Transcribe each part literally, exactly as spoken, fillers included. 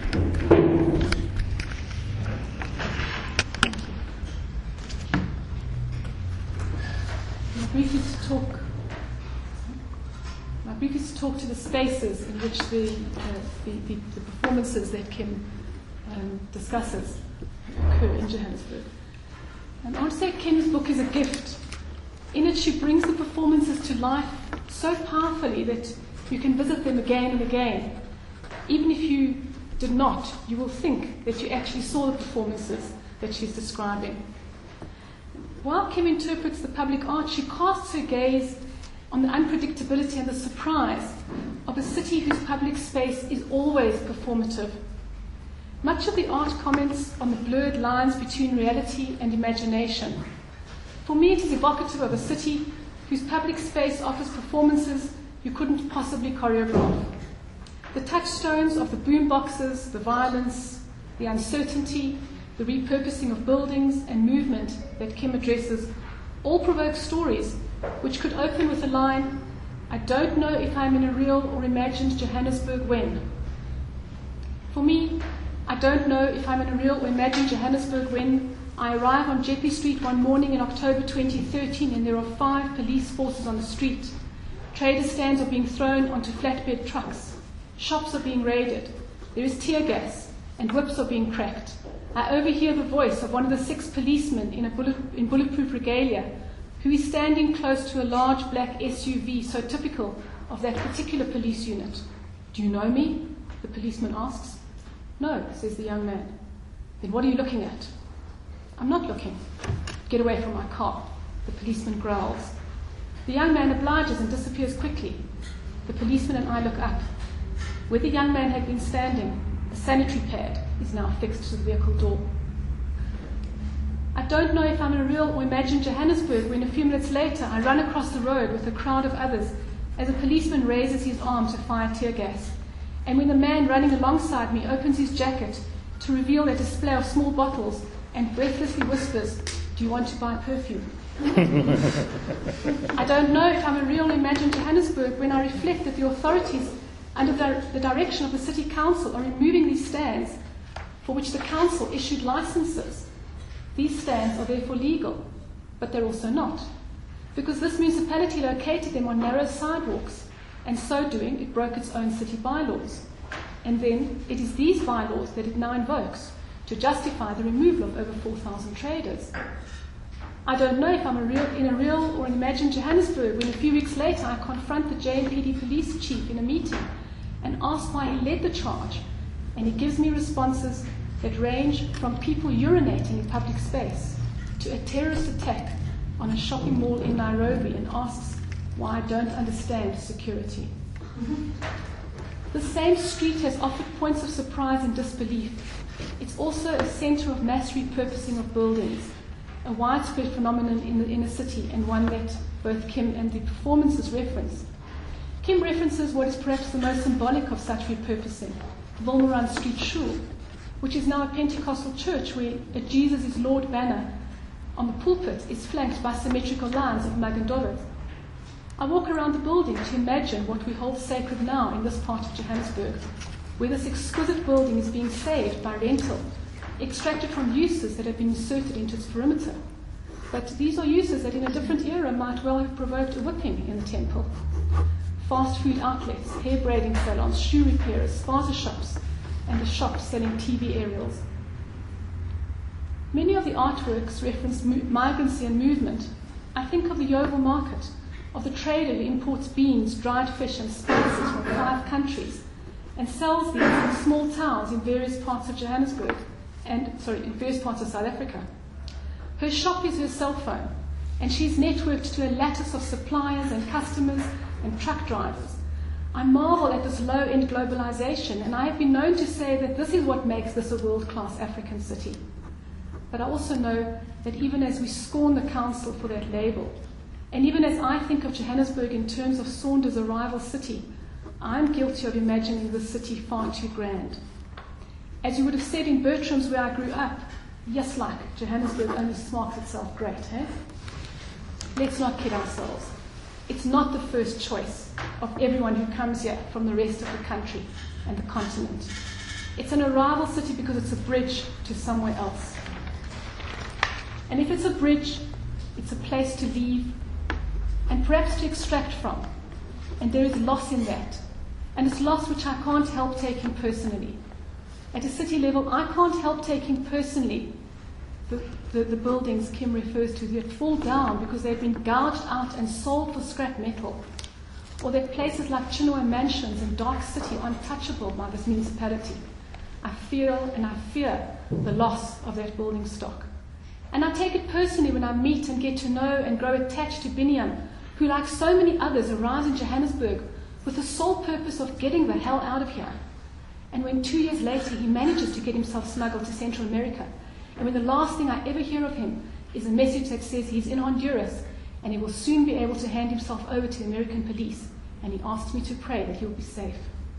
Briefly to talk, I briefly to talk to the spaces in which the, uh, the, the, the performances that Kim um, discusses occur in Johannesburg. And I want to say Kim's book is a gift. In it she brings the performances to life so powerfully that you can visit them again and again. Even if you did not, you will think that you actually saw the performances that she's describing. While Kim interprets the public art, she casts her gaze on the unpredictability and the surprise of a city whose public space is always performative. Much of the art comments on the blurred lines between reality and imagination. For me, it is evocative of a city whose public space offers performances you couldn't possibly choreograph. The touchstones of the boom boxes, the violence, the uncertainty, the repurposing of buildings and movement that Kim addresses all provoke stories which could open with the line, "I don't know if I'm in a real or imagined Johannesburg when." For me, I don't know if I'm in a real or imagined Johannesburg when I arrive on Jeppe Street one morning in October twenty thirteen and there are five police forces on the street. Trader stands are being thrown onto flatbed trucks. Shops are being raided. There is tear gas and whips are being cracked. I overhear the voice of one of the six policemen in, a bullet, in bulletproof regalia who is standing close to a large black S U V so typical of that particular police unit. "Do you know me?" the policeman asks. "No," says the young man. "Then what are you looking at?" "I'm not looking." "Get away from my car," the policeman growls. The young man obliges and disappears quickly. The policeman and I look up. Where the young man had been standing, a sanitary pad is now fixed to the vehicle door. I don't know if I'm in a real or imagined Johannesburg when a few minutes later I run across the road with a crowd of others as a policeman raises his arm to fire tear gas, and when the man running alongside me opens his jacket to reveal a display of small bottles and breathlessly whispers, "Do you want to buy perfume?" I don't know if I'm a real or imagined Johannesburg when I reflect that the authorities under the, the direction of the City Council are removing these stands for which the Council issued licenses. These stands are therefore legal, but they're also not, because this municipality located them on narrow sidewalks, and so doing it broke its own city bylaws. And then it is these bylaws that it now invokes to justify the removal of over four thousand traders. I don't know if I'm a real, in a real or an imagined Johannesburg when a few weeks later I confront the J M P D police chief in a meeting and ask why he led the charge, and he gives me responses that range from people urinating in public space to a terrorist attack on a shopping mall in Nairobi, and asks why I don't understand security. The same street has offered points of surprise and disbelief. It's also a centre of mass repurposing of buildings, a widespread phenomenon in the inner city, and one that both Kim and the performances reference. Kim references what is perhaps the most symbolic of such repurposing, Wilmerand Street Shul, which is now a Pentecostal church where a Jesus is Lord banner on the pulpit is flanked by symmetrical lines of Magendolas. I walk around the building to imagine what we hold sacred now in this part of Johannesburg, where this exquisite building is being saved by rental, extracted from uses that have been inserted into its perimeter. But these are uses that in a different era might well have provoked a whipping in the temple. Fast food outlets, hair braiding salons, shoe repairers, spaza shops, and a shop selling T V aerials. Many of the artworks reference mo- migrancy and movement. I think of the Yeovil market, of the trader who imports beans, dried fish and spices from five countries and sells these in small towns in various parts of Johannesburg, and sorry, in various parts of South Africa. Her shop is her cell phone, and she's networked to a lattice of suppliers and customers and truck drivers. I marvel at this low-end globalization, and I have been known to say that this is what makes this a world-class African city. But I also know that even as we scorn the council for that label, and even as I think of Johannesburg in terms of Saunders' a rival city, I'm guilty of imagining this city far too grand. As you would have said in Bertram's where I grew up, yes, like Johannesburg only smarts itself great, eh? Let's not kid ourselves. It's not the first choice of everyone who comes here from the rest of the country and the continent. It's an arrival city because it's a bridge to somewhere else. And if it's a bridge, it's a place to leave and perhaps to extract from. And there is loss in that. And it's loss which I can't help taking personally. At a city level, I can't help taking personally the, the, the buildings Kim refers to that fall down because they've been gouged out and sold for scrap metal. Or that places like Chinua Mansions and Dark City are untouchable by this municipality. I feel and I fear the loss of that building stock. And I take it personally when I meet and get to know and grow attached to Biniam, who, like so many others, arrives in Johannesburg with the sole purpose of getting the hell out of here. And when two years later he manages to get himself smuggled to Central America, and when the last thing I ever hear of him is a message that says he's in Honduras and he will soon be able to hand himself over to the American police, and he asks me to pray that he will be safe.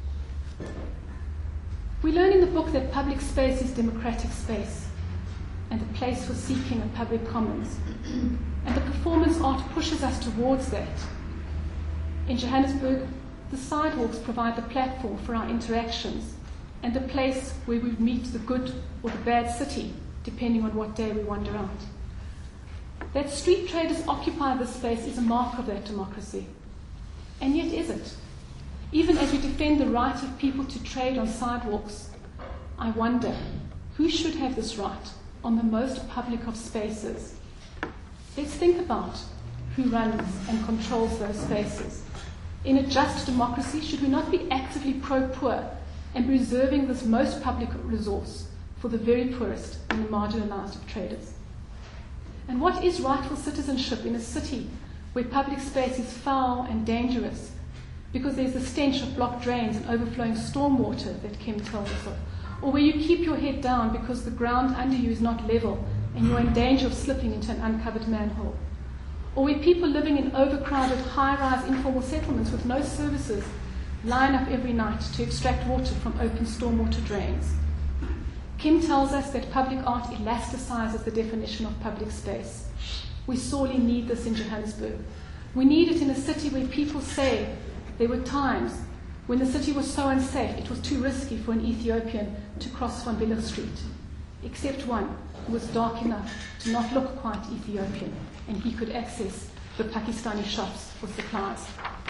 We learn in the book that public space is democratic space and a place for seeking a public commons. And the performance art pushes us towards that. In Johannesburg, the sidewalks provide the platform for our interactions and a place where we meet the good or the bad city, depending on what day we wander out. That street traders occupy this space is a mark of that democracy. And yet is it? Even as we defend the right of people to trade on sidewalks, I wonder, who should have this right on the most public of spaces? Let's think about who runs and controls those spaces. In a just democracy, should we not be actively pro-poor and preserving this most public resource for the very poorest and the marginalized of traders? And what is rightful citizenship in a city where public space is foul and dangerous because there's the stench of blocked drains and overflowing stormwater that Kim tells us of? Or where you keep your head down because the ground under you is not level and you're in danger of slipping into an uncovered manhole? Or where people living in overcrowded, high-rise informal settlements with no services line up every night to extract water from open stormwater drains? Kim tells us that public art elasticizes the definition of public space. We sorely need this in Johannesburg. We need it in a city where people say there were times when the city was so unsafe it was too risky for an Ethiopian to cross Van Villa Street, except one who was dark enough to not look quite Ethiopian, and he could access the Pakistani shops for supplies.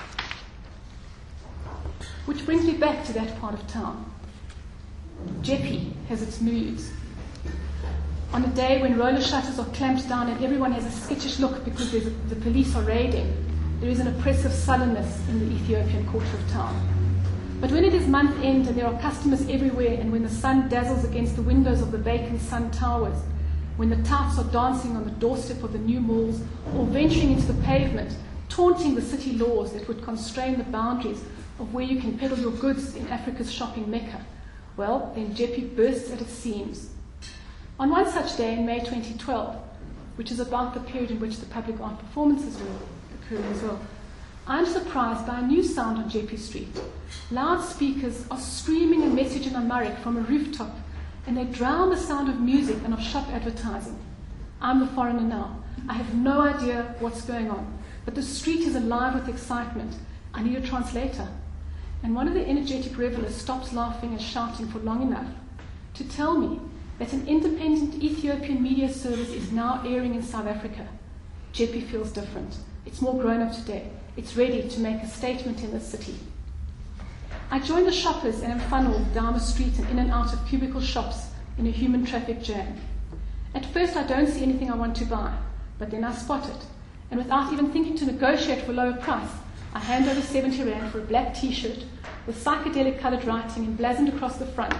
Which brings me back to that part of town. Jeppe has its moods. On a day when roller shutters are clamped down and everyone has a skittish look because there's a, the police are raiding, there is an oppressive sullenness in the Ethiopian quarter of town. But when it is month end and there are customers everywhere, and when the sun dazzles against the windows of the vacant Sun Towers, when the touts are dancing on the doorstep of the new malls or venturing into the pavement, taunting the city laws that would constrain the boundaries of where you can peddle your goods in Africa's shopping mecca, well, then Jeppe bursts at its seams. On one such day in May twenty twelve, which is about the period in which the public art performances were occurring as well, I am surprised by a new sound on Jeppe Street. Loudspeakers are screaming a message in Amharic from a rooftop, and they drown the sound of music and of shop advertising. I'm the foreigner now. I have no idea what's going on, but the street is alive with excitement. I need a translator. And one of the energetic revelers stops laughing and shouting for long enough to tell me that an independent Ethiopian media service is now airing in South Africa. Jeppe feels different. It's more grown up today. It's ready to make a statement in the city. I join the shoppers and am funneled down the street and in and out of cubicle shops in a human traffic jam. At first I don't see anything I want to buy, but then I spot it. And without even thinking to negotiate for a lower price, I hand over seventy rand for a black t-shirt with psychedelic coloured writing emblazoned across the front.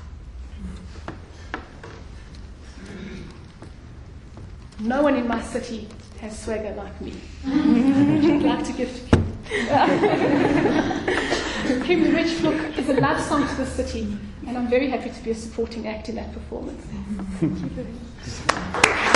No one in my city has swagger like me. I'd like to give to Kim. Kim the Rich Look is a love song to the city, and I'm very happy to be a supporting act in that performance. Thank you very much.